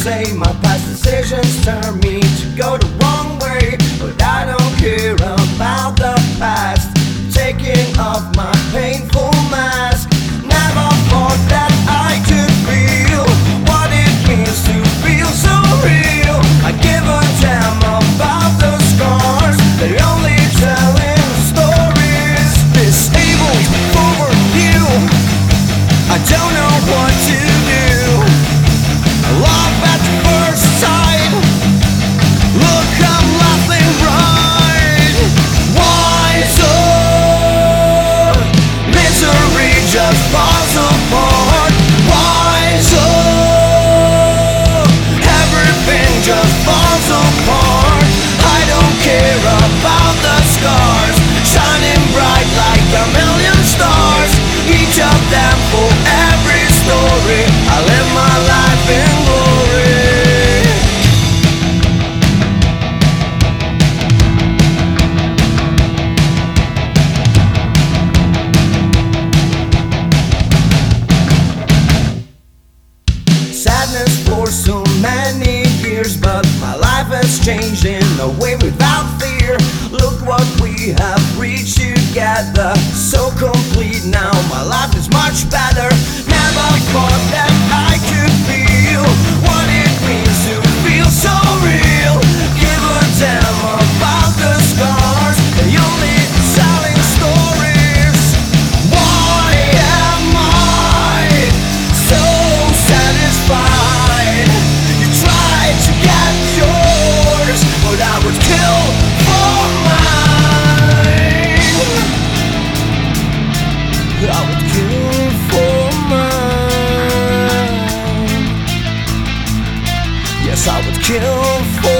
say my past decisions turn me to go the wrong way, but I don't care about the past. Taking off my painful mask. Never thought that I could feel what it means to feel so real. I give a damn about the scars. They only telling stories. Disabled overview. I don't know what to do. Love at first sight. Look, I'm laughing right. Why so? Misery just falls apart. Why so? Everything just falls apart. I don't care about the scars, shining bright like a million stars. Each of them for every story. I live my life in glory. Sadness for so many years, but my life has changed in a way without fear. Look what we have reached together, so complete now. My life is much better. Never thought that I could feel what it means to feel so real. Give a damn about the scars. They only telling stories. Why am I so satisfied? You tried to get yours, but I would kill for mine. I would kill for mine. Yes, I would kill for